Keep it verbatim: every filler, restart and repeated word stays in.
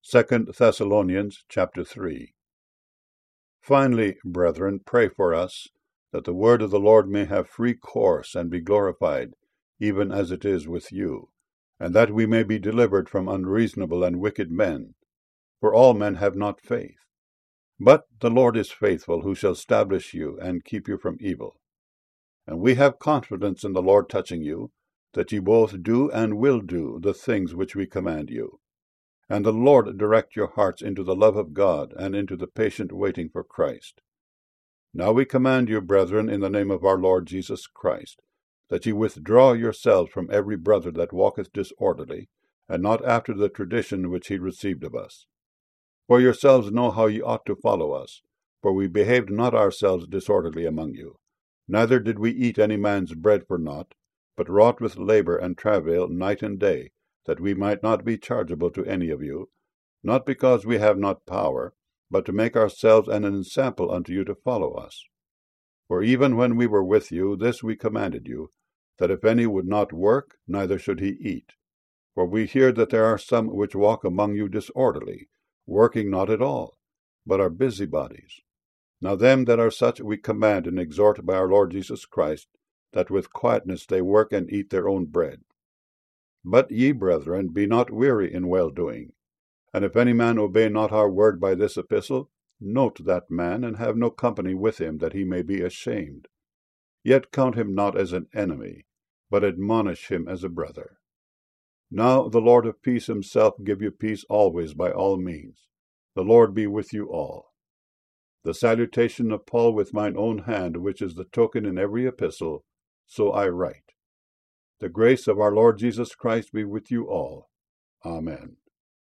Second Thessalonians chapter three. Finally, brethren, pray for us, that the word of the Lord may have free course and be glorified, even as it is with you, and that we may be delivered from unreasonable and wicked men. For all men have not faith. But the Lord is faithful, who shall establish you and keep you from evil. And we have confidence in the Lord touching you, that ye both do and will do the things which we command you. And the Lord direct your hearts into the love of God, and into the patient waiting for Christ. Now we command you, brethren, in the name of our Lord Jesus Christ, that ye withdraw yourselves from every brother that walketh disorderly, and not after the tradition which he received of us. For yourselves know how ye ought to follow us, for we behaved not ourselves disorderly among you. Neither did we eat any man's bread for naught, but wrought with labour and travail night and day, that we might not be chargeable to any of you, not because we have not power, but to make ourselves an ensample unto you to follow us. For even when we were with you, this we commanded you, that if any would not work, neither should he eat. For we hear that there are some which walk among you disorderly, working not at all, but are busybodies. Now them that are such we command and exhort by our Lord Jesus Christ, that with quietness they work and eat their own bread. But ye, brethren, be not weary in well-doing. And if any man obey not our word by this epistle, note that man, and have no company with him, that he may be ashamed. Yet count him not as an enemy, but admonish him as a brother. Now the Lord of peace himself give you peace always by all means. The Lord be with you all. The salutation of Paul with mine own hand, which is the token in every epistle, so I write. The grace of our Lord Jesus Christ be with you all. Amen.